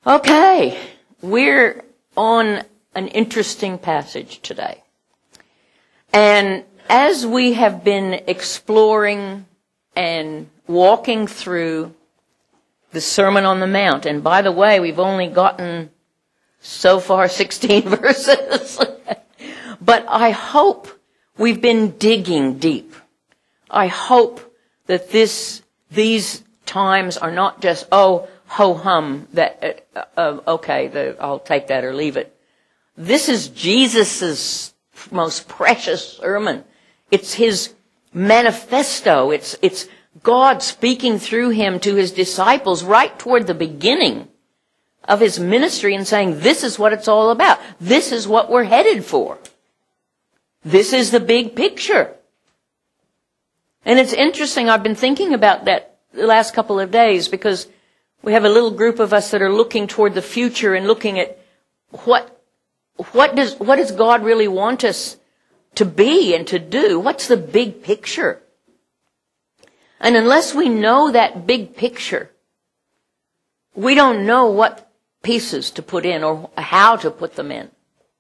Okay, we're on an interesting passage today. And as we have been exploring and walking through the Sermon on the Mount, and by the way, we've only gotten so far 16 verses, but I hope we've been digging deep. I hope that these times are not just, ho-hum, that, I'll take that or leave it. This is Jesus's most precious sermon. It's his manifesto. It's God speaking through him to his disciples right toward the beginning of his ministry and saying, this is what it's all about. This is what we're headed for. This is the big picture. And it's interesting, I've been thinking about that the last couple of days because we have a little group of us that are looking toward the future and looking at what does God really want us to be and to do? What's the big picture? And unless we know that big picture, we don't know what pieces to put in or how to put them in.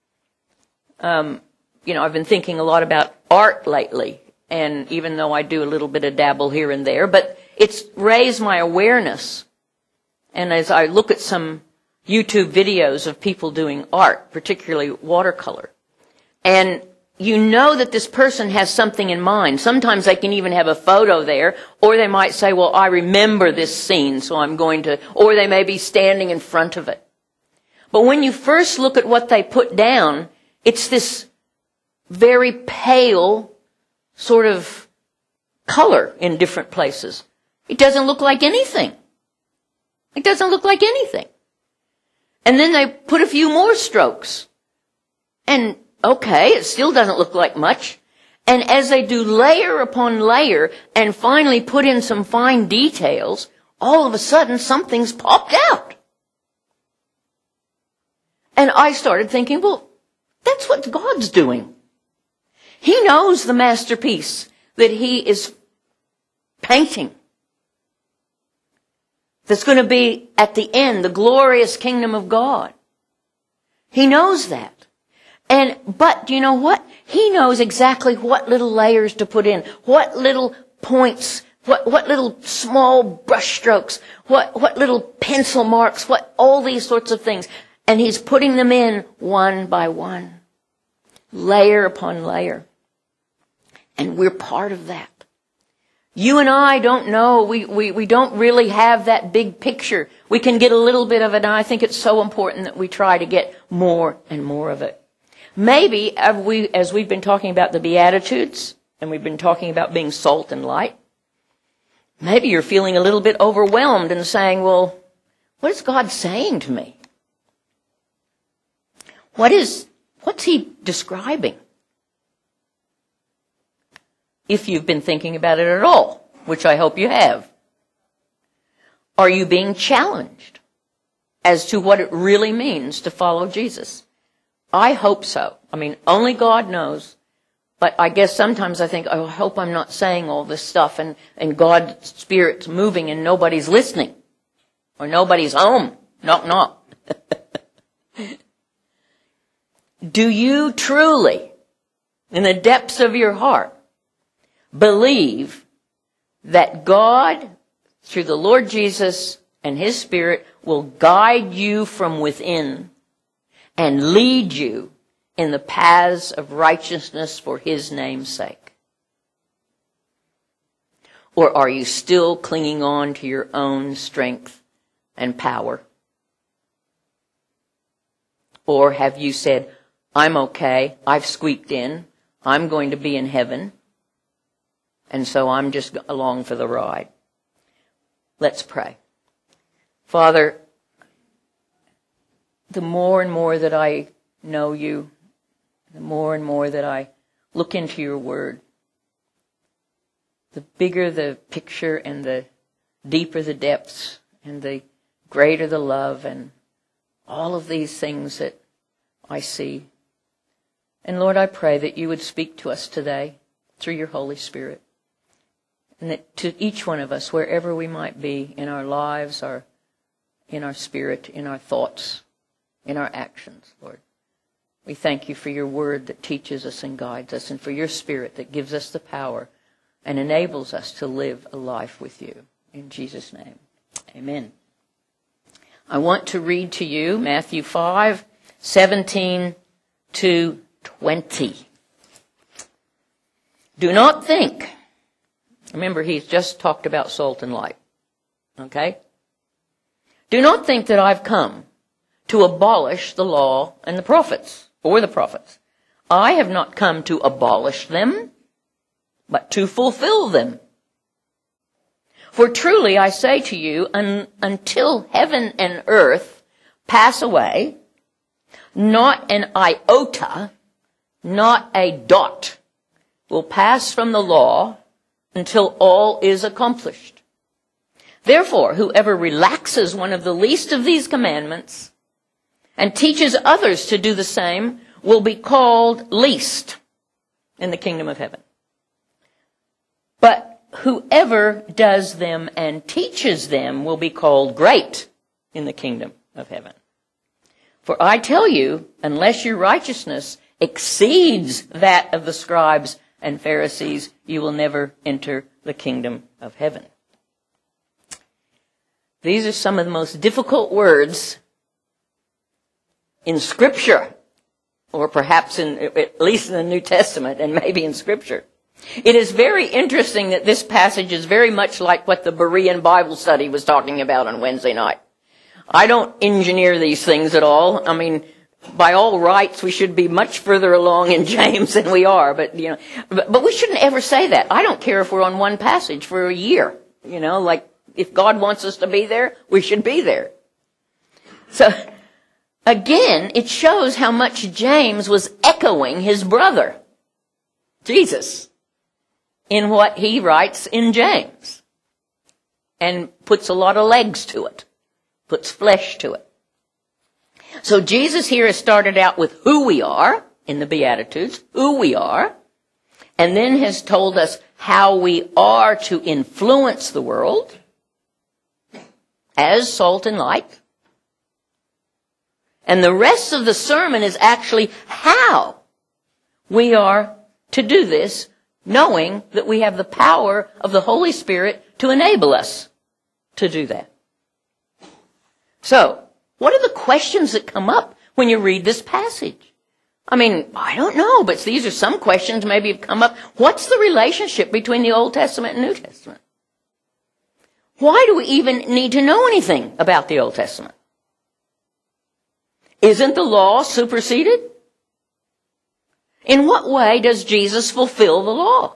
I've been thinking a lot about art lately, and even though I do a little bit of dabble here and there, but it's raised my awareness. And as I look at some YouTube videos of people doing art, particularly watercolor, and you know that this person has something in mind. Sometimes they can even have a photo there, or they might say, well, I remember this scene, so I'm going to, or they may be standing in front of it. But when you first look at what they put down, it's this very pale sort of color in different places. It doesn't look like anything. It doesn't look like anything. And then they put a few more strokes. And okay, it still doesn't look like much. And as they do layer upon layer and finally put in some fine details, all of a sudden something's popped out. And I started thinking, well, that's what God's doing. He knows the masterpiece that he is painting. That's going to be at the end, the glorious kingdom of God. He knows that. But do you know what? He knows exactly what little layers to put in, what little points, what little small brush strokes, what little pencil marks, what all these sorts of things. And he's putting them in one by one, layer upon layer. And we're part of that. You and I don't know. We don't really have that big picture. We can get a little bit of it, and I think it's so important that we try to get more and more of it. Maybe, as we've been talking about the Beatitudes, and we've been talking about being salt and light, maybe you're feeling a little bit overwhelmed and saying, well, what is God saying to me? What's he describing? If you've been thinking about it at all, which I hope you have. Are you being challenged as to what it really means to follow Jesus? I hope so. I mean, only God knows. But I guess sometimes I think, I hope I'm not saying all this stuff and God's Spirit's moving and nobody's listening. Or nobody's home. Knock, knock. Do you truly, in the depths of your heart, believe that God, through the Lord Jesus and his Spirit, will guide you from within and lead you in the paths of righteousness for his name's sake? Or are you still clinging on to your own strength and power? Or have you said, I'm okay, I've squeaked in, I'm going to be in heaven, and so I'm just along for the ride? Let's pray. Father, the more and more that I know you, the more and more that I look into your word, the bigger the picture and the deeper the depths and the greater the love and all of these things that I see. And Lord, I pray that you would speak to us today through your Holy Spirit. And that to each one of us, wherever we might be in our lives, our in our spirit, in our thoughts, in our actions, Lord. We thank you for your word that teaches us and guides us, and for your spirit that gives us the power and enables us to live a life with you. In Jesus' name, amen. I want to read to you Matthew 5:17 to 20. Do not think. Remember, he's just talked about salt and light. Okay? Do not think that I've come to abolish the law and the prophets, or the prophets. I have not come to abolish them, but to fulfill them. For truly I say to you, until heaven and earth pass away, not an iota, not a dot, will pass from the law until all is accomplished. Therefore, whoever relaxes one of the least of these commandments and teaches others to do the same will be called least in the kingdom of heaven. But whoever does them and teaches them will be called great in the kingdom of heaven. For I tell you, unless your righteousness exceeds that of the scribes and Pharisees, you will never enter the kingdom of heaven. These are some of the most difficult words in Scripture, or perhaps at least in the New Testament, and maybe in Scripture. It is very interesting that this passage is very much like what the Berean Bible study was talking about on Wednesday night. I don't engineer these things at all. I mean, by all rights, we should be much further along in James than we are, but we shouldn't ever say that. I don't care if we're on one passage for a year. Like if God wants us to be there, we should be there. So, again, it shows how much James was echoing his brother, Jesus, in what he writes in James, and puts a lot of legs to it, puts flesh to it. So Jesus here has started out with who we are in the Beatitudes, who we are, and then has told us how we are to influence the world as salt and light. And the rest of the sermon is actually how we are to do this, knowing that we have the power of the Holy Spirit to enable us to do that. So, what are the questions that come up when you read this passage? I mean, I don't know, but these are some questions maybe have come up. What's the relationship between the Old Testament and New Testament? Why do we even need to know anything about the Old Testament? Isn't the law superseded? In what way does Jesus fulfill the law?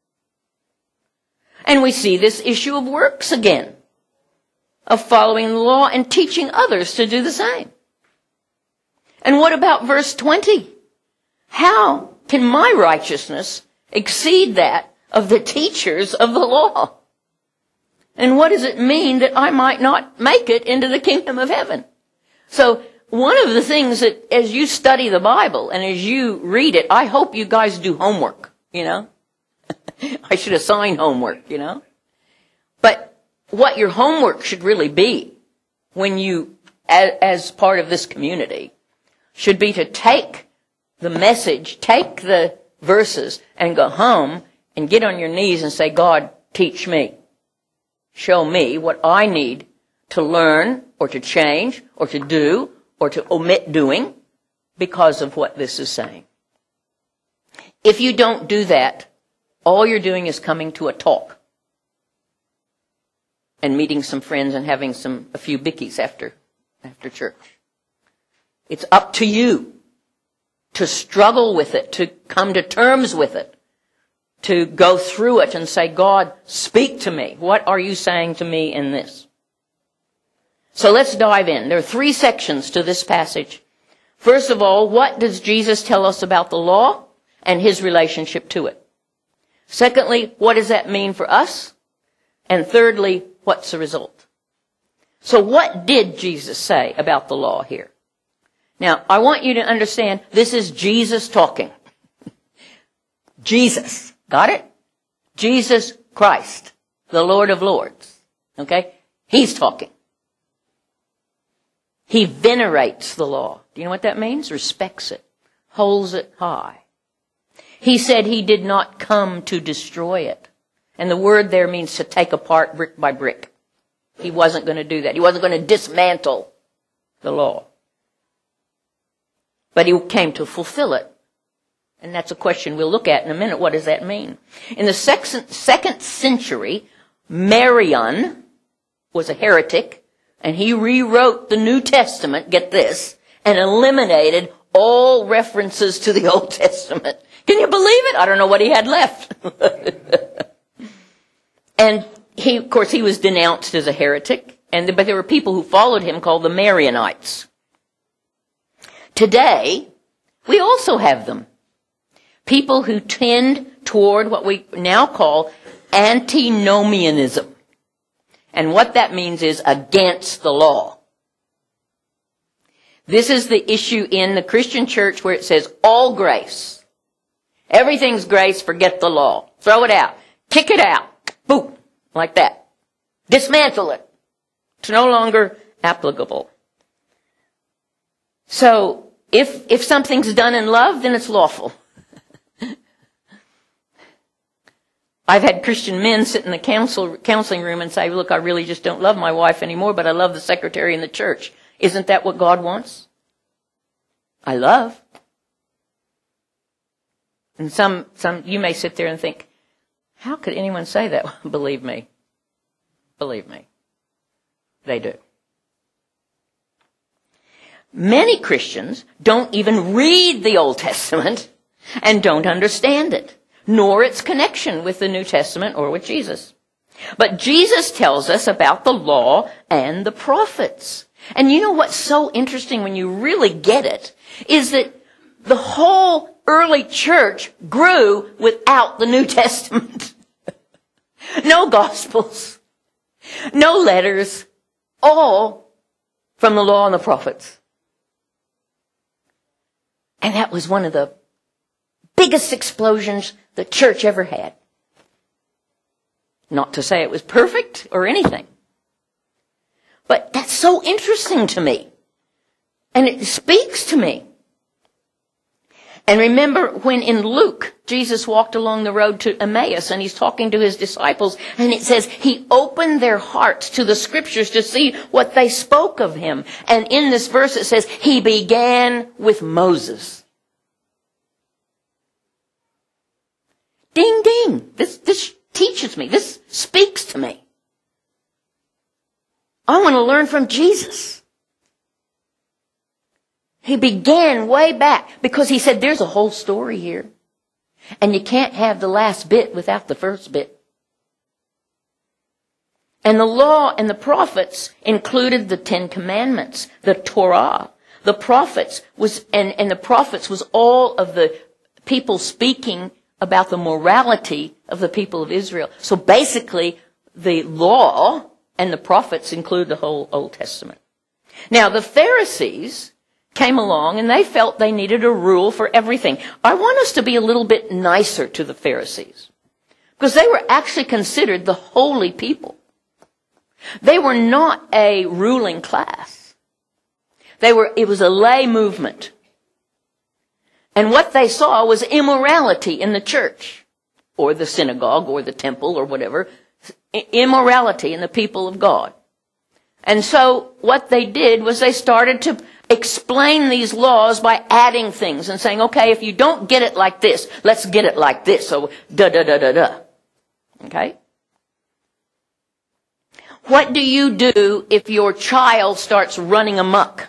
And we see this issue of works again, of following the law and teaching others to do the same. And what about verse 20? How can my righteousness exceed that of the teachers of the law? And what does it mean that I might not make it into the kingdom of heaven? So, one of the things that as you study the Bible and as you read it, I hope you guys do homework, I should assign homework, But what your homework should really be when you, as part of this community, should be to take the message, take the verses and go home and get on your knees and say, God, teach me. Show me what I need to learn or to change or to do or to omit doing because of what this is saying. If you don't do that, all you're doing is coming to a talk and meeting some friends and having a few bickies after church. It's up to you to struggle with it, to come to terms with it, to go through it and say, God, speak to me. What are you saying to me in this? So let's dive in. There are 3 sections to this passage. First of all, what does Jesus tell us about the law and his relationship to it? Secondly, what does that mean for us? And thirdly, what's the result? So what did Jesus say about the law here? Now, I want you to understand this is Jesus talking. Jesus. Got it? Jesus Christ, the Lord of Lords. Okay? He's talking. He venerates the law. Do you know what that means? Respects it, holds it high. He said he did not come to destroy it. And the word there means to take apart brick by brick. He wasn't going to do that. He wasn't going to dismantle the law. But he came to fulfill it. And that's a question we'll look at in a minute. What does that mean? In the second century, Marian was a heretic, and he rewrote the New Testament, get this, and eliminated all references to the Old Testament. Can you believe it? I don't know what he had left. And of course, he was denounced as a heretic, but there were people who followed him called the Marianites. Today, we also have them. People who tend toward what we now call antinomianism. And what that means is against the law. This is the issue in the Christian church where it says all grace. Everything's grace, forget the law. Throw it out. Kick it out. Boom. Like that. Dismantle it. It's no longer applicable. So, if something's done in love, then it's lawful. I've had Christian men sit in the counseling room and say, look, I really just don't love my wife anymore, but I love the secretary in the church. Isn't that what God wants? I love. And some you may sit there and think, how could anyone say that? Believe me. Believe me. They do. Many Christians don't even read the Old Testament and don't understand it, nor its connection with the New Testament or with Jesus. But Jesus tells us about the law and the prophets. And you know what's so interesting when you really get it is that the whole early church grew without the New Testament. No Gospels, no letters, all from the law and the prophets. And that was one of the biggest explosions the church ever had. Not to say it was perfect or anything. But that's so interesting to me. And it speaks to me. And remember when in Luke, Jesus walked along the road to Emmaus and he's talking to his disciples and it says he opened their hearts to the scriptures to see what they spoke of him. And in this verse it says he began with Moses. Ding, ding. This teaches me. This speaks to me. I want to learn from Jesus. He began way back because he said there's a whole story here. And you can't have the last bit without the first bit. And the law and the prophets included the Ten Commandments, the Torah, the prophets and the prophets was all of the people speaking about the morality of the people of Israel. So basically, the law and the prophets include the whole Old Testament. Now, the Pharisees came along and they felt they needed a rule for everything. I want us to be a little bit nicer to the Pharisees because they were actually considered the holy people. They were not a ruling class. It was a lay movement. And what they saw was immorality in the church or the synagogue or the temple or whatever. Immorality in the people of God. And so what they did was they started to explain these laws by adding things and saying, okay, if you don't get it like this, let's get it like this. So, da-da-da-da-da. Okay? What do you do if your child starts running amok?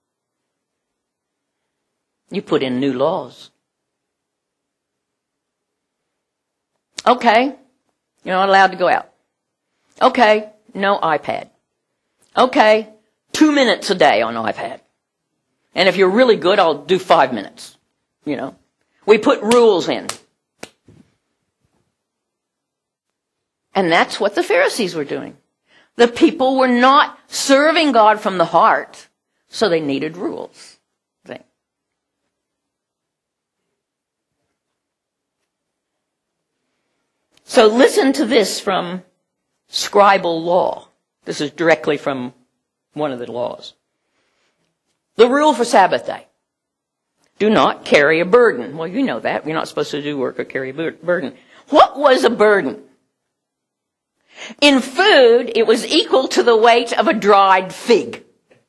You put in new laws. Okay, you're not allowed to go out. Okay, no iPad. Okay, 2 minutes a day on iPad. And if you're really good, I'll do 5 minutes. You know, we put rules in. And that's what the Pharisees were doing. The people were not serving God from the heart, so they needed rules. So listen to this from scribal law. This is directly from one of the laws. The rule for Sabbath day. Do not carry a burden. Well, you know that. You're not supposed to do work or carry a burden. What was a burden? In food, it was equal to the weight of a dried fig.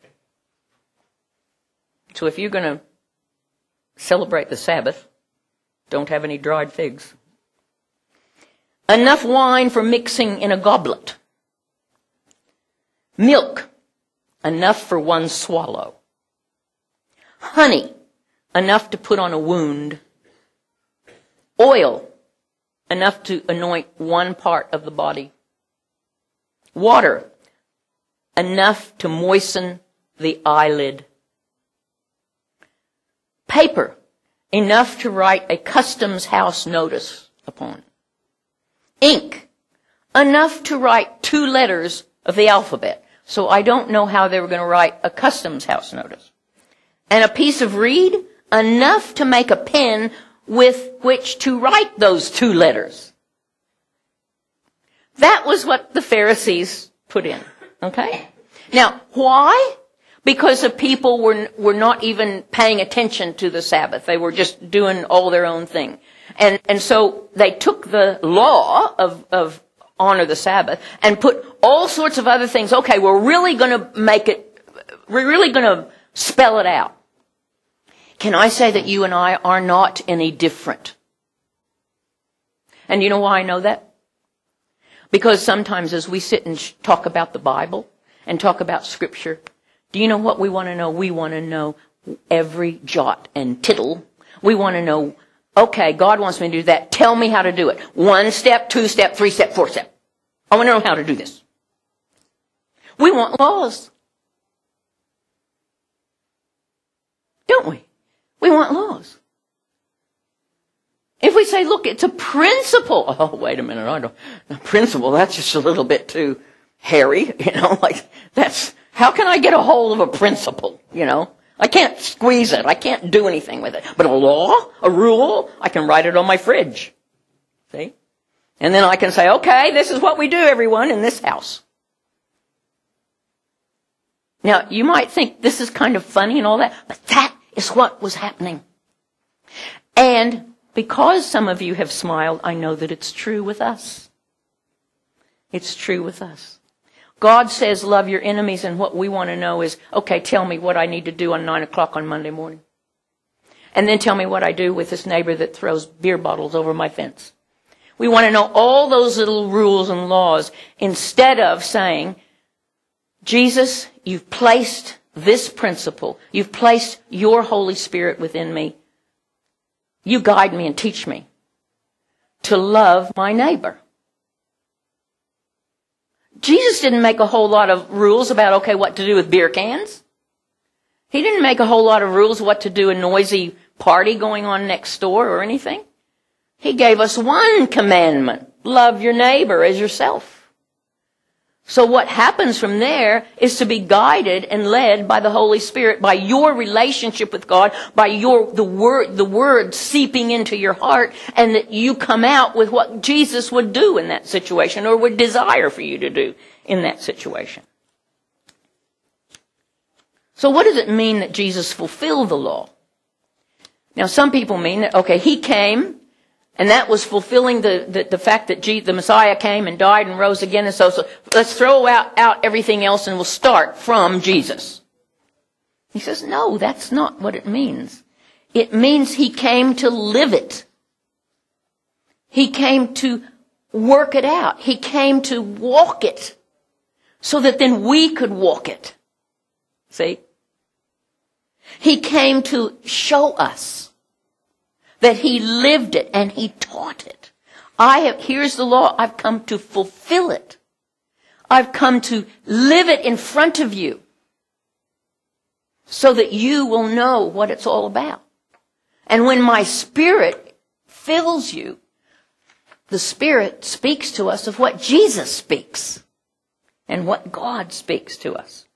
So if you're going to celebrate the Sabbath, don't have any dried figs. Enough wine for mixing in a goblet. Milk, enough for one swallow. Honey, enough to put on a wound. Oil, enough to anoint one part of the body. Water, enough to moisten the eyelid. Paper, enough to write a customs house notice upon. Ink, enough to write 2 letters of the alphabet. So I don't know how they were going to write a customs house notice. And a piece of reed, enough to make a pen with which to write those 2 letters. That was what the Pharisees put in. Okay? Now, why? Because the people were not even paying attention to the Sabbath. They were just doing all their own thing. And so they took the law of honor the Sabbath and put all sorts of other things. Okay, we're really going to spell it out. Can I say that you and I are not any different? And you know why I know that? Because sometimes as we sit and talk about the Bible and talk about Scripture, do you know what we want to know? We want to know every jot and tittle. We want to know, okay, God wants me to do that. Tell me how to do it. 1 step, 2 step, 3 step, 4 step. I want to know how to do this. We want laws. Don't we? We want laws. If we say, look, it's a principle. Oh, wait a minute. A principle, that's just a little bit too hairy. How can I get a hold of a principle? I can't squeeze it. I can't do anything with it. But a law, a rule, I can write it on my fridge. See? And then I can say, okay, this is what we do, everyone, in this house. Now, you might think this is kind of funny and all that, but that is what was happening. And because some of you have smiled, I know that it's true with us. It's true with us. God says love your enemies, and what we want to know is, okay, tell me what I need to do on 9 o'clock on Monday morning. And then tell me what I do with this neighbor that throws beer bottles over my fence. We want to know all those little rules and laws instead of saying, Jesus, you've placed this principle. You've placed your Holy Spirit within me. You guide me and teach me to love my neighbor. Jesus didn't make a whole lot of rules about, okay, what to do with beer cans. He didn't make a whole lot of rules what to do a noisy party going on next door or anything. He gave us one commandment. Love your neighbor as yourself. So what happens from there is to be guided and led by the Holy Spirit, by your relationship with God, by the word seeping into your heart, and that you come out with what Jesus would do in that situation or would desire for you to do in that situation. So what does it mean that Jesus fulfilled the law? Now some people mean that, okay, he came, and that was fulfilling the fact that the Messiah came and died and rose again. And so let's throw out everything else and we'll start from Jesus. He says, no, that's not what it means. It means he came to live it. He came to work it out. He came to walk it so that then we could walk it. See? He came to show us that he lived it and he taught it. Here's the law. I've come to fulfill it. I've come to live it in front of you so that you will know what it's all about. And when my Spirit fills you, the Spirit speaks to us of what Jesus speaks and what God speaks to us.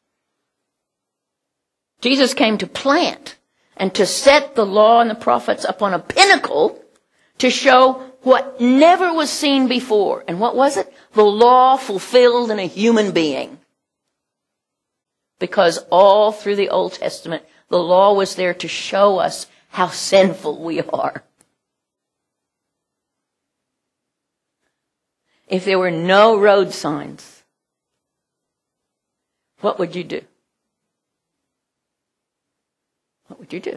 Jesus came to plant and to set the law and the prophets upon a pinnacle to show what never was seen before. And what was it? The law fulfilled in a human being. Because all through the Old Testament, the law was there to show us how sinful we are. If there were no road signs, what would you do? What would you do?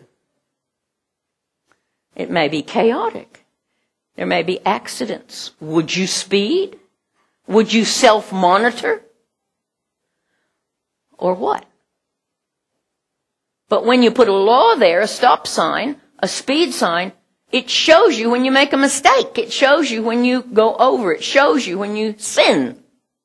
It may be chaotic. There may be accidents. Would you speed? Would you self-monitor? Or what? But when you put a law there, a stop sign, a speed sign, it shows you when you make a mistake. It shows you when you go over. It shows you when you sin.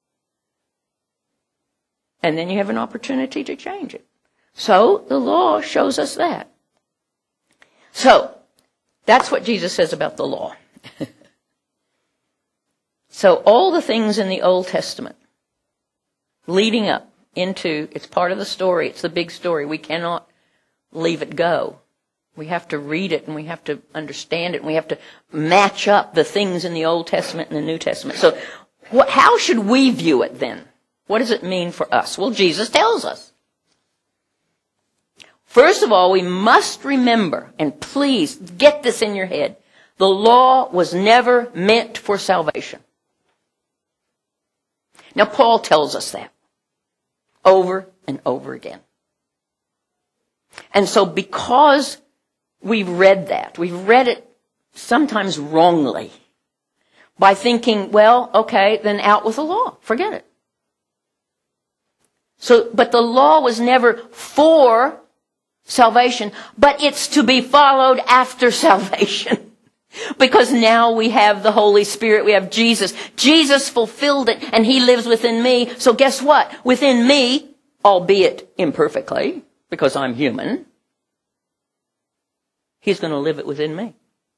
And then you have an opportunity to change it. So the law shows us that. So that's what Jesus says about the law. So all the things in the Old Testament leading up into, it's part of the story, it's the big story. We cannot leave it go. We have to read it and we have to understand it and we have to match up the things in the Old Testament and the New Testament. So how should we view it then? What does it mean for us? Well, Jesus tells us. First of all, we must remember, and please get this in your head, the law was never meant for salvation. Now, Paul tells us that over and over again. And so because we've read that, we've read it sometimes wrongly by thinking, well, okay, then out with the law. Forget it. So, but the law was never for salvation, but it's to be followed after salvation. Because now we have the Holy Spirit, we have Jesus. Jesus fulfilled it and He lives within me. So guess what? Within me, albeit imperfectly, because I'm human, He's going to live it within me.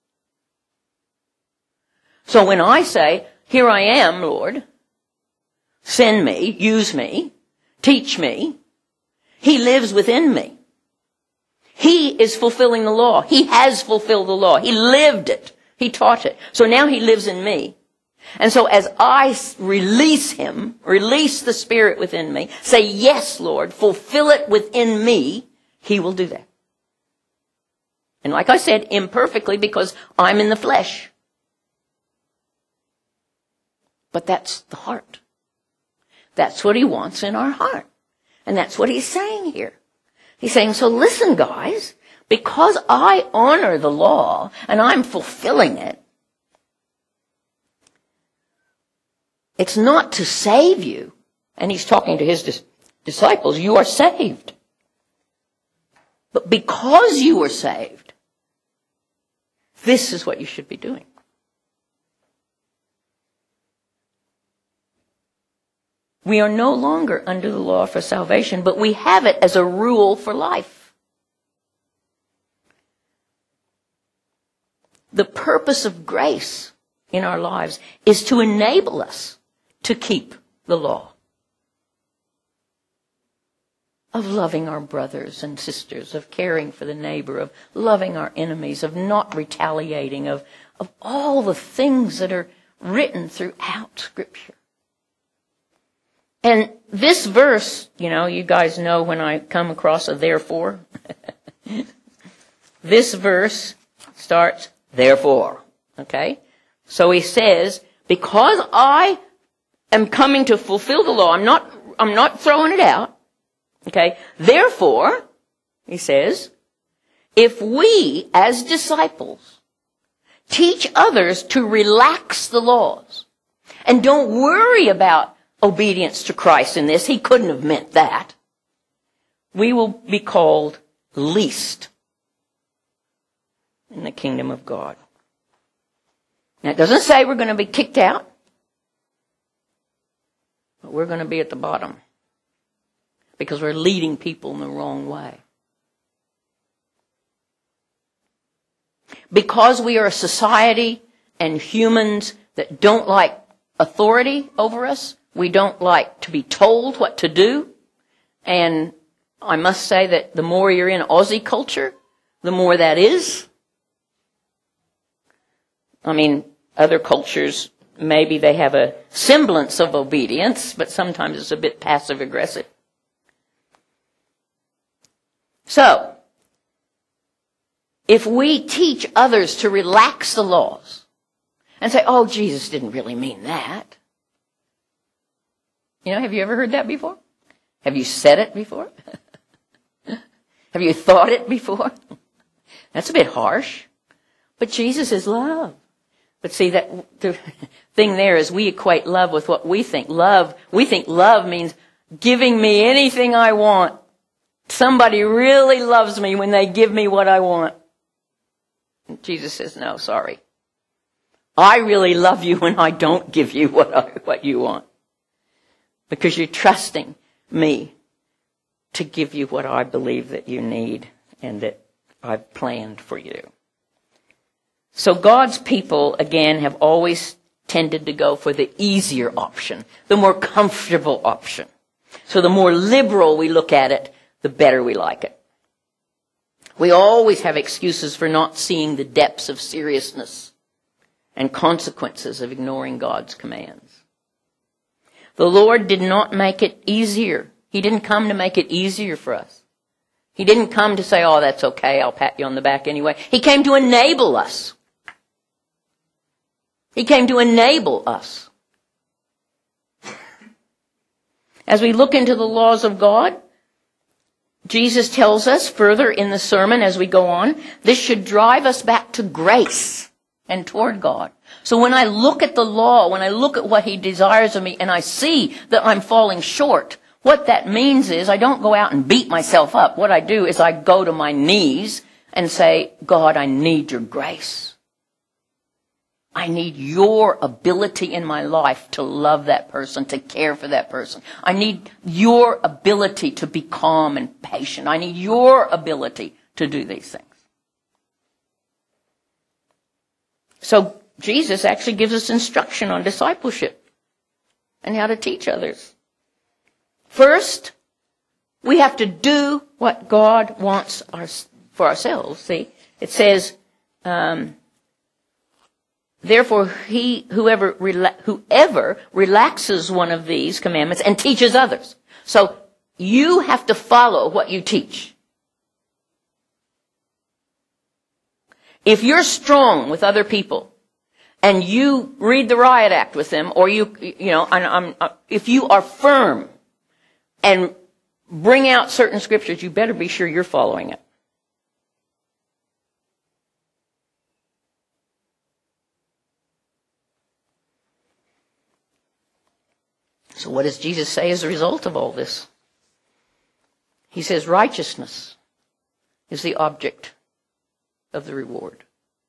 So when I say, here I am, Lord, send me, use me, teach me, He lives within me. He is fulfilling the law. He has fulfilled the law. He lived it. He taught it. So now He lives in me. And so as I release Him, release the Spirit within me, say, yes, Lord, fulfill it within me, He will do that. And like I said, imperfectly because I'm in the flesh. But that's the heart. That's what He wants in our heart. And that's what He's saying here. He's saying, so listen, guys, because I honor the law and I'm fulfilling it, it's not to save you. And He's talking to His disciples, you are saved. But because you are saved, this is what you should be doing. We are no longer under the law for salvation, but we have it as a rule for life. The purpose of grace in our lives is to enable us to keep the law. Of loving our brothers and sisters, of caring for the neighbor, of loving our enemies, of not retaliating, of all the things that are written throughout Scripture. And this verse, you guys know when I come across a therefore. This verse starts, therefore. Okay? So he says, because I am coming to fulfill the law, I'm not throwing it out. Okay? Therefore, he says, if we as disciples teach others to relax the laws and don't worry about obedience to Christ in this, He couldn't have meant that, we will be called least in the kingdom of God. Now, it doesn't say we're going to be kicked out, but we're going to be at the bottom because we're leading people in the wrong way. Because we are a society and humans that don't like authority over us, we don't like to be told what to do. And I must say that the more you're in Aussie culture, the more that is. I mean, other cultures, maybe they have a semblance of obedience, but sometimes it's a bit passive-aggressive. So, if we teach others to relax the laws and say, oh, Jesus didn't really mean that. You know, have you ever heard that before? Have you said it before? Have you thought it before? That's a bit harsh. But Jesus is love. But see, that the thing there is we equate love with what we think. We think love means giving me anything I want. Somebody really loves me when they give me what I want. And Jesus says, no, sorry. I really love you when I don't give you what you want. Because you're trusting me to give you what I believe that you need and that I've planned for you. So God's people, again, have always tended to go for the easier option, the more comfortable option. So the more liberal we look at it, the better we like it. We always have excuses for not seeing the depths of seriousness and consequences of ignoring God's commands. The Lord did not make it easier. He didn't come to make it easier for us. He didn't come to say, oh, that's okay, I'll pat you on the back anyway. He came to enable us. He came to enable us. As we look into the laws of God, Jesus tells us further in the sermon as we go on, this should drive us back to grace and toward God. So when I look at the law, when I look at what He desires of me, and I see that I'm falling short, what that means is I don't go out and beat myself up. What I do is I go to my knees and say, God, I need your grace. I need your ability in my life to love that person, to care for that person. I need your ability to be calm and patient. I need your ability to do these things. So Jesus actually gives us instruction on discipleship and how to teach others. First, we have to do what God wants for ourselves. See, it says, therefore, whoever relaxes one of these commandments and teaches others. So you have to follow what you teach. If you're strong with other people and you read the Riot Act with them, or if you are firm and bring out certain scriptures, you better be sure you're following it. So what does Jesus say as a result of all this? He says righteousness is the object of the reward.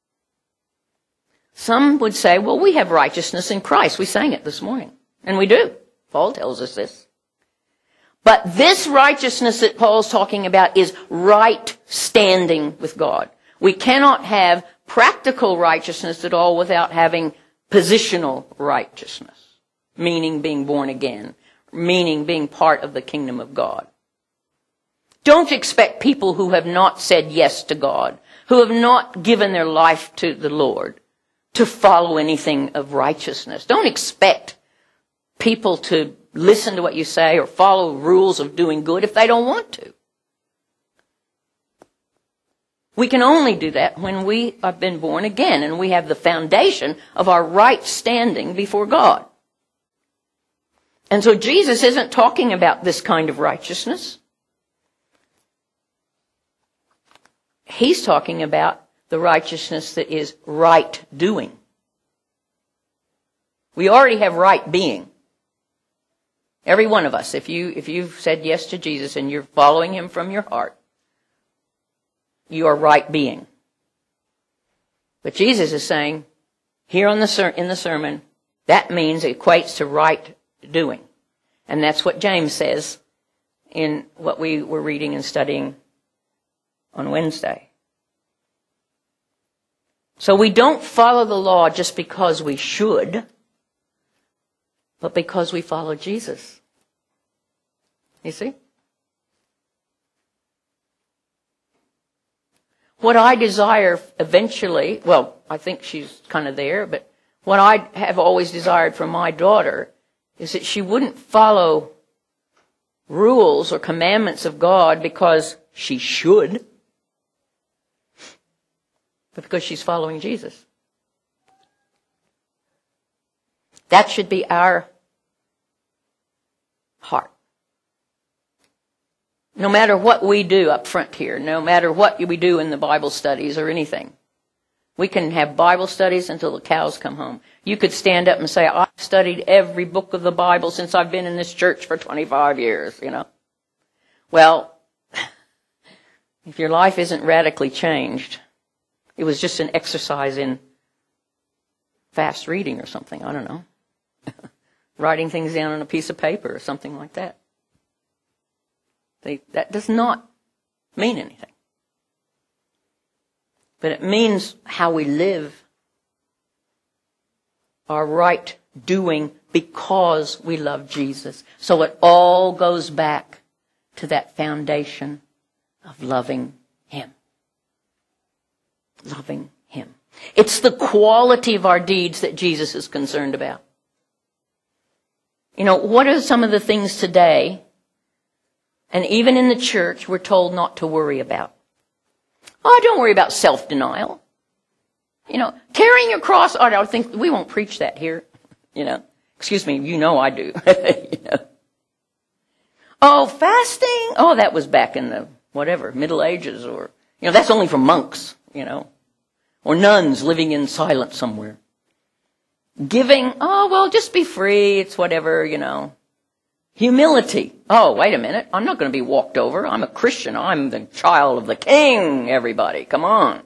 Some would say, well, we have righteousness in Christ. We sang it this morning. And we do. Paul tells us this. But this righteousness that Paul's talking about is right standing with God. We cannot have practical righteousness at all without having positional righteousness. Meaning being born again. Meaning being part of the kingdom of God. Don't expect people who have not said yes to God, who have not given their life to the Lord, to follow anything of righteousness. Don't expect people to listen to what you say or follow rules of doing good if they don't want to. We can only do that when we have been born again and we have the foundation of our right standing before God. And so Jesus isn't talking about this kind of righteousness. He's talking about the righteousness that is right doing. We already have right being. Every one of us, if you've said yes to Jesus and you're following Him from your heart, you are right being. But Jesus is saying, here in the sermon, that means it equates to right doing. And that's what James says in what we were reading and studying on Wednesday. So we don't follow the law just because we should, but because we follow Jesus. You see? What I desire eventually, well, I think she's kind of there, but what I have always desired for my daughter is that she wouldn't follow rules or commandments of God because she should, but because she's following Jesus. That should be our heart. No matter what we do up front here, no matter what we do in the Bible studies or anything, we can have Bible studies until the cows come home. You could stand up and say, I've studied every book of the Bible since I've been in this church for 25 years, you know. Well, if your life isn't radically changed, it was just an exercise in fast reading or something, I don't know. Writing things down on a piece of paper or something like that. That does not mean anything. But it means how we live, our right doing because we love Jesus. So it all goes back to that foundation of loving Him. Loving Him. It's the quality of our deeds that Jesus is concerned about. You know, what are some of the things today, and even in the church, we're told not to worry about? Oh, don't worry about self-denial. You know, carrying your cross, I don't think, we won't preach that here. You know, excuse me, you know I do. You know. Oh, fasting, oh, that was back in the, whatever, Middle Ages, or, you know, that's only for monks, you know, or nuns living in silence somewhere. Giving, oh, well, just be free, it's whatever, you know. Humility. Oh, wait a minute. I'm not going to be walked over. I'm a Christian. I'm the child of the King, everybody. Come on.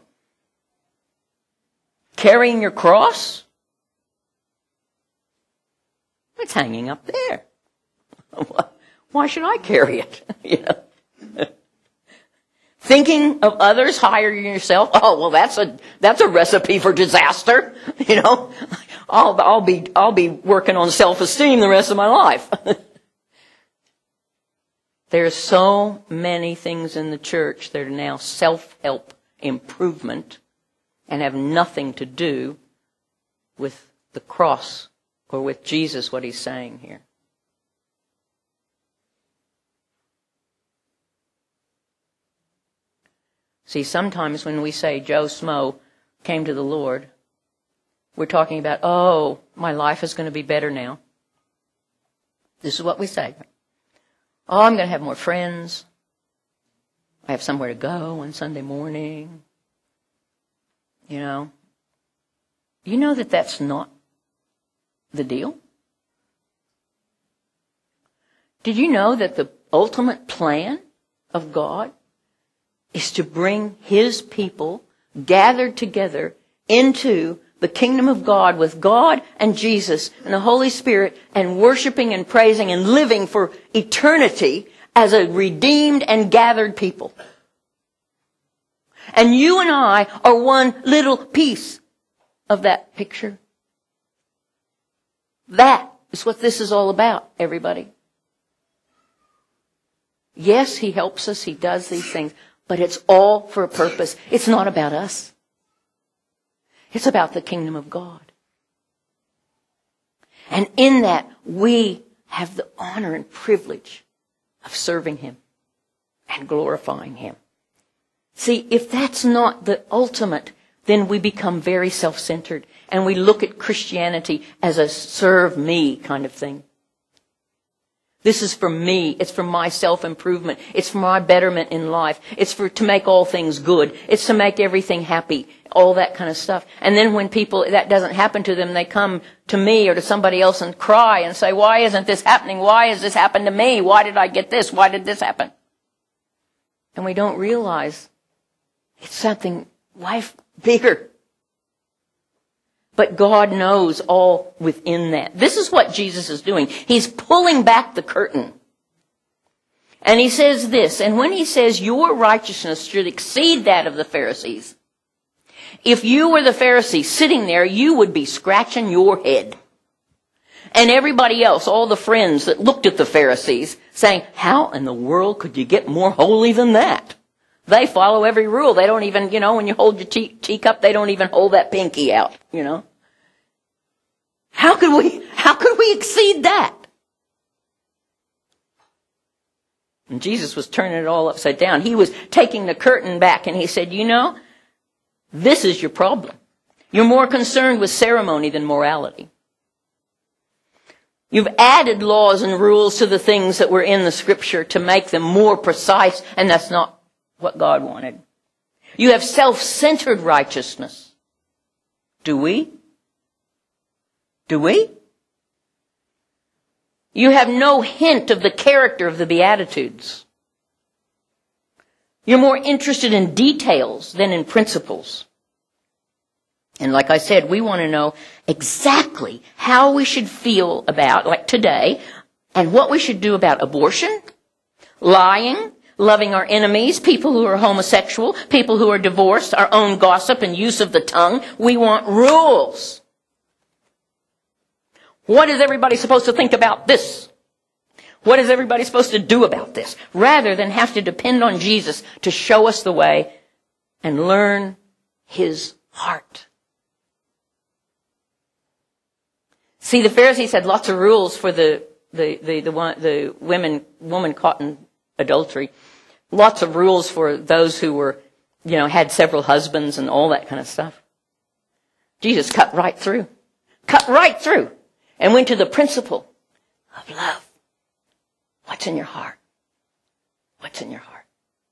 Carrying your cross? It's hanging up there. Why should I carry it? You know? Thinking of others higher than yourself? Oh, well, that's a recipe for disaster. You know? I'll be working on self-esteem the rest of my life. There's so many things in the church that are now self-help improvement and have nothing to do with the cross or with Jesus, what He's saying here. See, sometimes when we say Joe Smo came to the Lord, we're talking about, oh, my life is going to be better now. This is what we say. Oh, I'm going to have more friends. I have somewhere to go on Sunday morning. You know that that's not the deal? Did you know that the ultimate plan of God is to bring His people gathered together into the kingdom of God with God and Jesus and the Holy Spirit and worshiping and praising and living for eternity as a redeemed and gathered people? And you and I are one little piece of that picture. That is what this is all about, everybody. Yes, He helps us, He does these things, but it's all for a purpose. It's not about us. It's about the kingdom of God. And in that, we have the honor and privilege of serving Him and glorifying Him. See, if that's not the ultimate, then we become very self-centered and we look at Christianity as a serve me kind of thing. This is for me. It's for my self-improvement. It's for my betterment in life. It's to make all things good. It's to make everything happy. All that kind of stuff. And then when that doesn't happen to them, they come to me or to somebody else and cry and say, why isn't this happening? Why has this happened to me? Why did I get this? Why did this happen? And we don't realize it's something life bigger. But God knows all within that. This is what Jesus is doing. He's pulling back the curtain. And He says this, and when He says your righteousness should exceed that of the Pharisees, if you were the Pharisees sitting there, you would be scratching your head. And everybody else, all the friends that looked at the Pharisees, saying, how in the world could you get more holy than that? They follow every rule. They don't even, when you hold your teacup, they don't even hold that pinky out, How could we exceed that? And Jesus was turning it all upside down. He was taking the curtain back and he said, you know, this is your problem. You're more concerned with ceremony than morality. You've added laws and rules to the things that were in the Scripture to make them more precise, and that's not what God wanted. You have self-centered righteousness. Do we? Do we? You have no hint of the character of the Beatitudes. You're more interested in details than in principles. And like I said, we want to know exactly how we should feel about, like today, and what we should do about abortion, lying, loving our enemies, people who are homosexual, people who are divorced, our own gossip and use of the tongue. We want rules. What is everybody supposed to think about this? What is everybody supposed to do about this? Rather than have to depend on Jesus to show us the way and learn his heart. See, the Pharisees had lots of rules for the woman caught in adultery. Lots of rules for those who were, had several husbands and all that kind of stuff. Jesus cut right through, and went to the principle of love. What's in your heart? What's in your heart?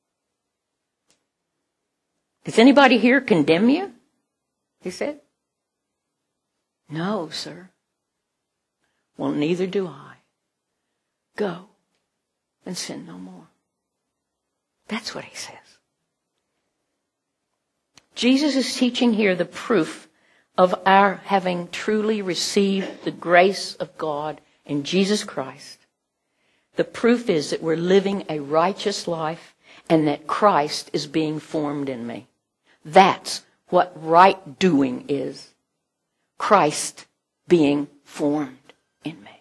Does anybody here condemn you? He said. No, sir. Well, neither do I. Go and sin no more. That's what he says. Jesus is teaching here the proof of our having truly received the grace of God in Jesus Christ. The proof is that we're living a righteous life and that Christ is being formed in me. That's what right doing is. Christ being formed in me.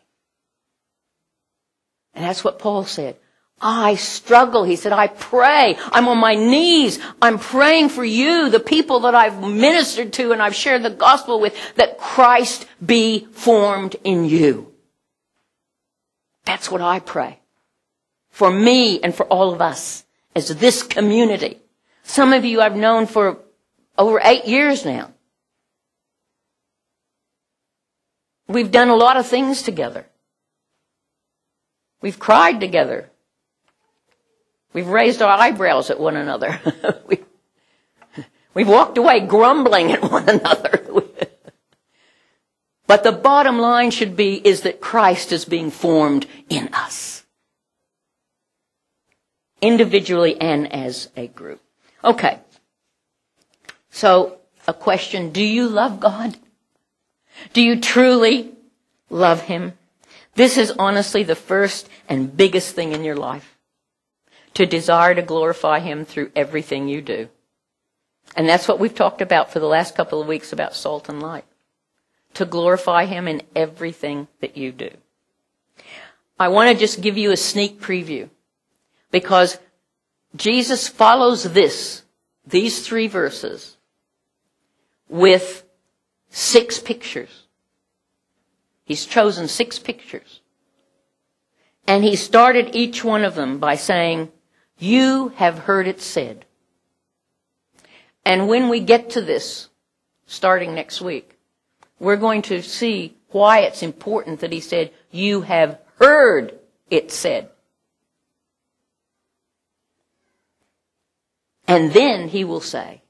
And that's what Paul said. I struggle. He said, I pray. I'm on my knees. I'm praying for you, the people that I've ministered to and I've shared the gospel with, that Christ be formed in you. That's what I pray. For me and for all of us as this community. Some of you I've known for over 8 years now. We've done a lot of things together. We've cried together. We've raised our eyebrows at one another. We've walked away grumbling at one another. But the bottom line is that Christ is being formed in us. Individually and as a group. Okay. So, a question, do you love God? Do you truly love him? This is honestly the first and biggest thing in your life. To desire to glorify him through everything you do. And that's what we've talked about for the last couple of weeks about salt and light. To glorify him in everything that you do. I want to just give you a sneak preview. Because Jesus follows these 3 verses, with 6 pictures. He's chosen 6 pictures. And he started each one of them by saying, you have heard it said. And when we get to this, starting next week, we're going to see why it's important that he said, you have heard it said. And then he will say,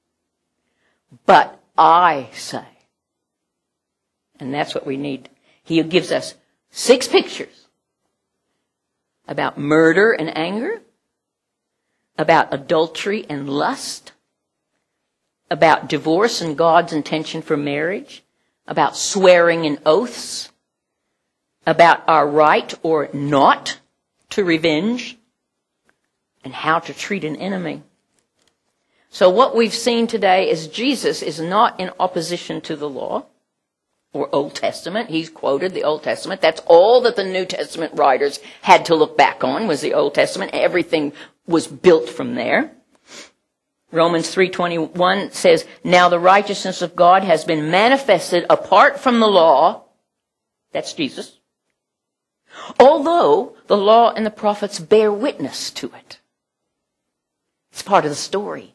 but I say. And that's what we need. He gives us 6 pictures about murder and anger, about adultery and lust, about divorce and God's intention for marriage, about swearing and oaths, about our right or not to revenge, and how to treat an enemy. So what we've seen today is Jesus is not in opposition to the law or Old Testament. He's quoted the Old Testament. That's all that the New Testament writers had to look back on was the Old Testament. Everything was built from there. Romans 3:21 says, now the righteousness of God has been manifested apart from the law. That's Jesus. although the law and the prophets bear witness to it. It's part of the story.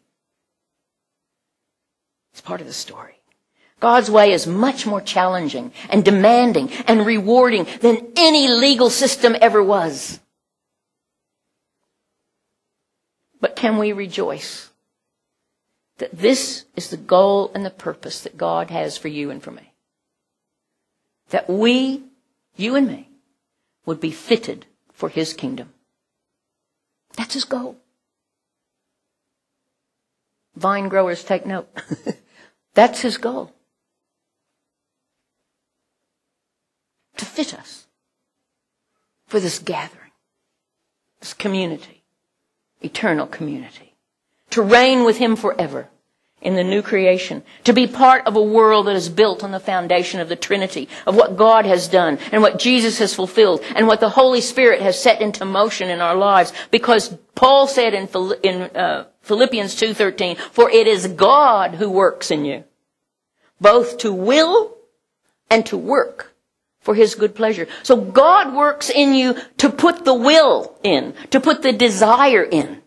It's part of the story. God's way is much more challenging and demanding and rewarding than any legal system ever was. But can we rejoice that this is the goal and the purpose that God has for you and for me? That we, you and me, would be fitted for His kingdom. That's His goal. Vine growers, take note. That's His goal. To fit us for this gathering, this community, eternal community. To reign with Him forever in the new creation. To be part of a world that is built on the foundation of the Trinity, of what God has done and what Jesus has fulfilled and what the Holy Spirit has set into motion in our lives. Because Paul said in Philippians 2:13, for it is God who works in you, both to will and to work for His good pleasure. So God works in you to put the will in, to put the desire in.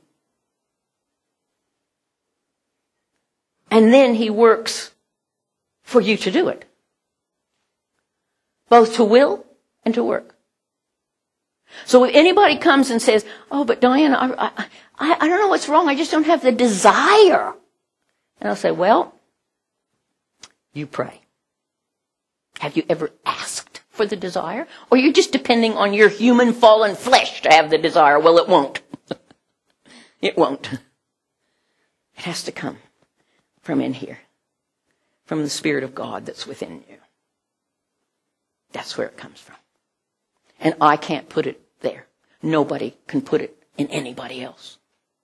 And then He works for you to do it. Both to will and to work. So if anybody comes and says, oh, but Diane, I don't know what's wrong. I just don't have the desire. And I'll say, well, you pray. Have you ever asked for the desire? Or are you just depending on your human fallen flesh to have the desire? Well, it won't. It won't. It has to come from in here, from the Spirit of God that's within you. That's where it comes from. And I can't put it there. Nobody can put it in anybody else.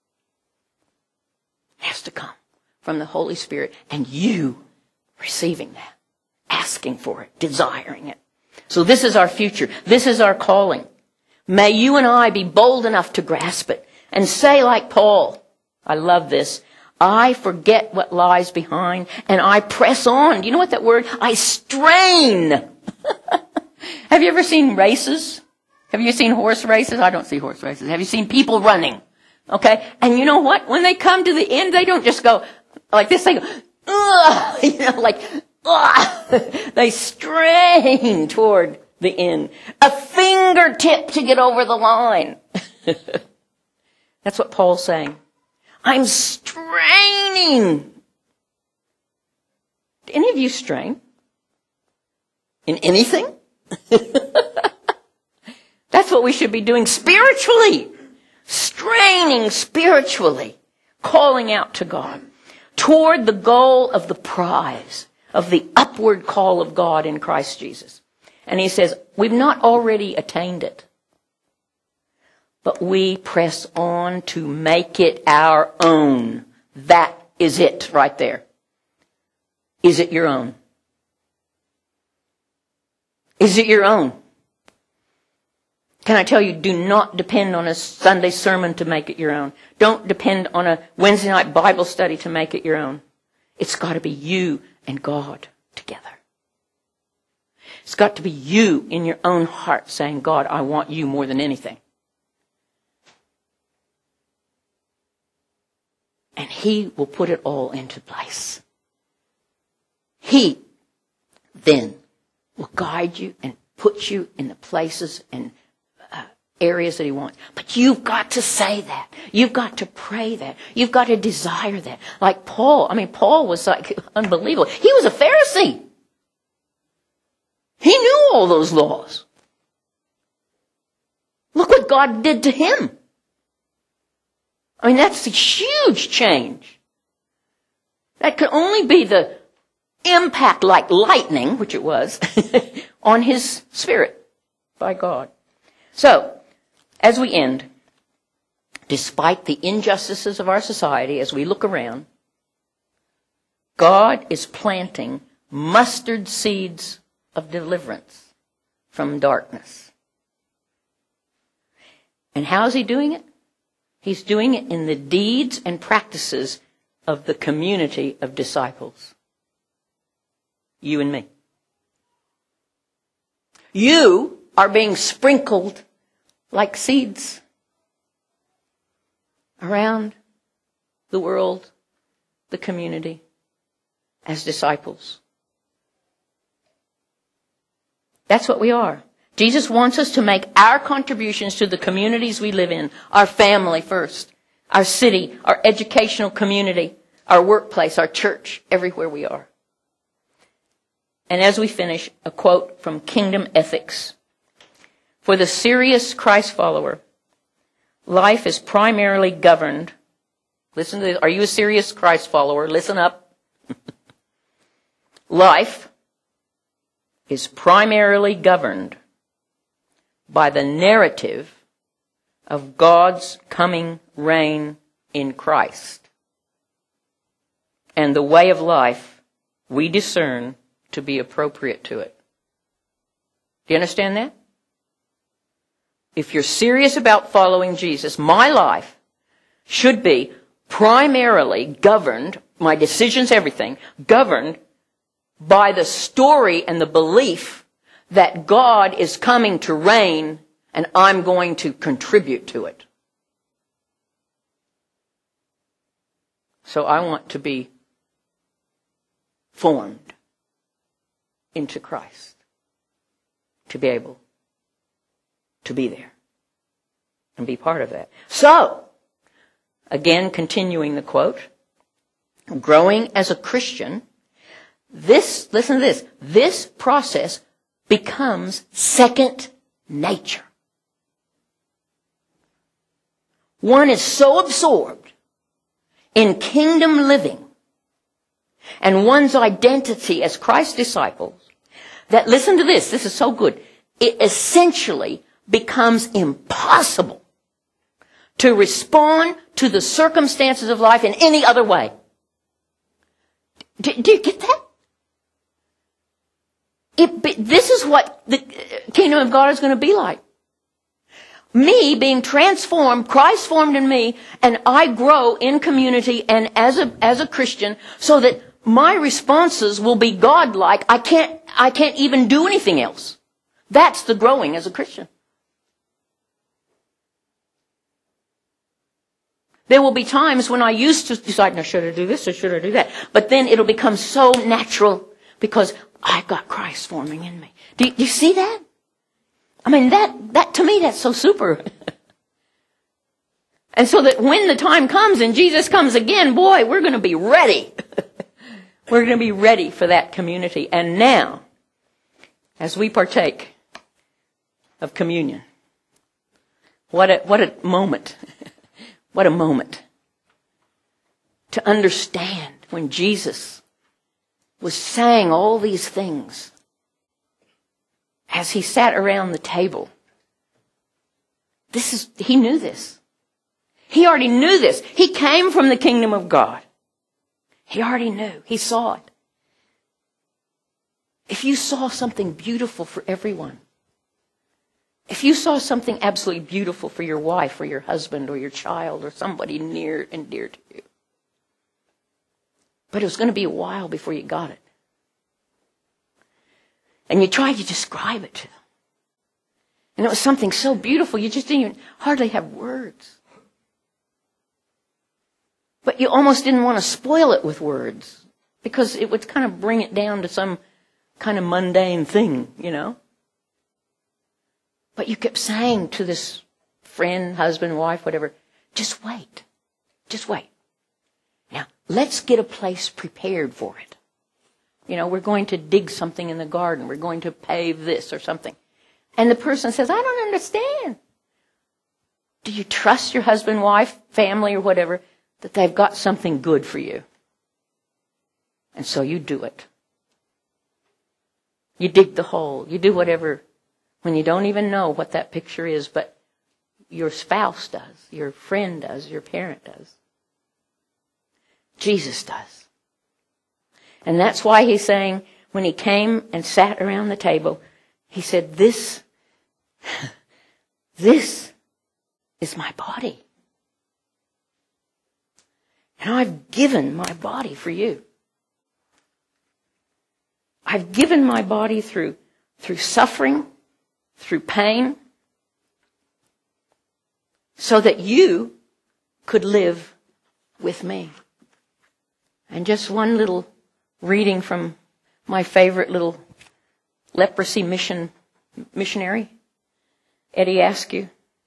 It has to come from the Holy Spirit and you receiving that, asking for it, desiring it. So this is our future. This is our calling. May you and I be bold enough to grasp it and say like Paul, I love this, I forget what lies behind and I press on. Do you know what that word? I strain. Have you ever seen races? Have you seen horse races? I don't see horse races. Have you seen people running? Okay. And you know what? When they come to the end, they don't just go like this. They go, ugh, you know, like, ugh. They strain toward the end. A fingertip to get over the line. That's what Paul's saying. I'm straining. Do any of you strain? In anything? That's what we should be doing spiritually. Straining spiritually. Calling out to God. Toward the goal of the prize. Of the upward call of God in Christ Jesus. And he says, we've not already attained it. But we press on to make it our own. That is it right there. Is it your own? Is it your own? Can I tell you, do not depend on a Sunday sermon to make it your own. Don't depend on a Wednesday night Bible study to make it your own. It's got to be you and God together. It's got to be you in your own heart saying, God, I want you more than anything. And He will put it all into place. He then will guide you and put you in the places and areas that He wants. But you've got to say that. You've got to pray that. You've got to desire that. Like Paul. I mean, Paul was like unbelievable. He was a Pharisee. He knew all those laws. Look what God did to him. I mean, that's a huge change. That could only be the impact like lightning, which it was, on his spirit by God. So, as we end, despite the injustices of our society, as we look around, God is planting mustard seeds of deliverance from darkness. And how is He doing it? He's doing it in the deeds and practices of the community of disciples. You and me. You are being sprinkled like seeds around the world, the community, as disciples. That's what we are. Jesus wants us to make our contributions to the communities we live in, our family first, our city, our educational community, our workplace, our church, everywhere we are. And as we finish, a quote from Kingdom Ethics. For the serious Christ follower, life is primarily governed. Listen to this. Are you a serious Christ follower? Listen up. Life is primarily governed by the narrative of God's coming reign in Christ and the way of life we discern to be appropriate to it. Do you understand that? If you're serious about following Jesus, my life should be primarily governed, my decisions, everything, governed by the story and the belief that God is coming to reign and I'm going to contribute to it. So I want to be formed into Christ to be able to be there and be part of that. So, again, continuing the quote, growing as a Christian, listen to this, this process becomes second nature. One is so absorbed in kingdom living and one's identity as Christ's disciples that, listen to this is so good, it essentially becomes impossible to respond to the circumstances of life in any other way. Do you get that? This is what the kingdom of God is going to be like. Me being transformed, Christ formed in me, and I grow in community and as a Christian so that my responses will be God-like. I can't even do anything else. That's the growing as a Christian. There will be times when I used to decide, now should I do this or should I do that? But then it'll become so natural because I've got Christ forming in me. Do you see that? I mean, that to me, that's so super. And so that when the time comes and Jesus comes again, boy, we're going to be ready. We're going to be ready for that community. And now, as we partake of communion, what a moment. What a moment to understand when Jesus was saying all these things as he sat around the table. He knew this. He already knew this. He came from the kingdom of God. He already knew. He saw it. If you saw something beautiful for everyone, if you saw something absolutely beautiful for your wife or your husband or your child or somebody near and dear to you, but it was going to be a while before you got it, and you tried to describe it to them, and it was something so beautiful you just didn't even hardly have words. But you almost didn't want to spoil it with words because it would kind of bring it down to some kind of mundane thing, you know. But you kept saying to this friend, husband, wife, whatever, just wait. Just wait. Now, let's get a place prepared for it. You know, we're going to dig something in the garden. We're going to pave this or something. And the person says, I don't understand. Do you trust your husband, wife, family, or whatever, that they've got something good for you? And so you do it. You dig the hole. You do whatever. When you don't even know what that picture is, but your spouse does, your friend does, your parent does. Jesus does. And that's why he's saying, when he came and sat around the table, he said, this is my body. And I've given my body for you. I've given my body through suffering, through pain, so that you could live with me. And just one little reading from my favorite little leprosy missionary, Eddie Askew.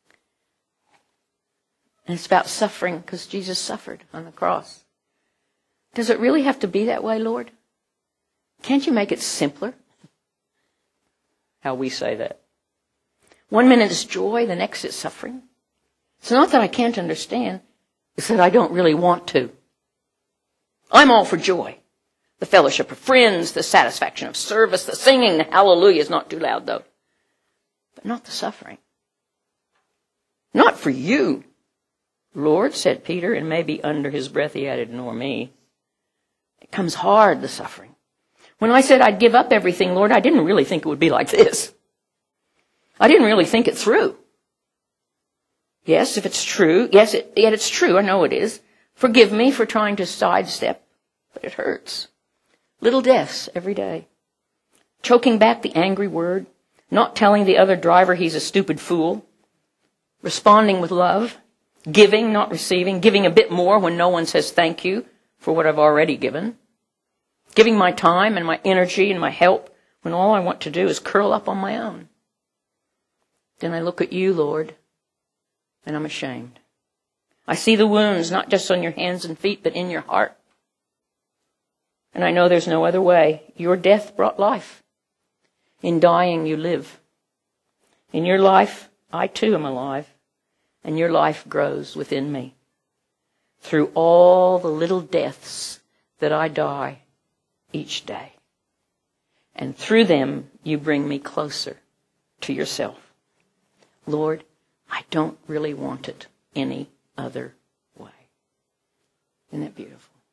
And it's about suffering, because Jesus suffered on the cross. Does it really have to be that way, Lord? Can't you make it simpler? How we say that. 1 minute is joy, the next is suffering. It's not that I can't understand, it's that I don't really want to. I'm all for joy. The fellowship of friends, the satisfaction of service, the singing, the hallelujah is not too loud though. But not the suffering. Not for you, Lord, said Peter, and maybe under his breath he added, nor me. It comes hard, the suffering. When I said I'd give up everything, Lord, I didn't really think it would be like this. I didn't really think it through. Yes, if it's true, yet it's true, I know it is. Forgive me for trying to sidestep, but it hurts. Little deaths every day. Choking back the angry word, not telling the other driver he's a stupid fool, responding with love, giving, not receiving, giving a bit more when no one says thank you for what I've already given, giving my time and my energy and my help when all I want to do is curl up on my own. Then I look at you, Lord, and I'm ashamed. I see the wounds, not just on your hands and feet, but in your heart. And I know there's no other way. Your death brought life. In dying, you live. In your life, I too am alive, and your life grows within me. Through all the little deaths that I die each day. And through them, you bring me closer to yourself. Lord, I don't really want it any other way. Isn't that beautiful?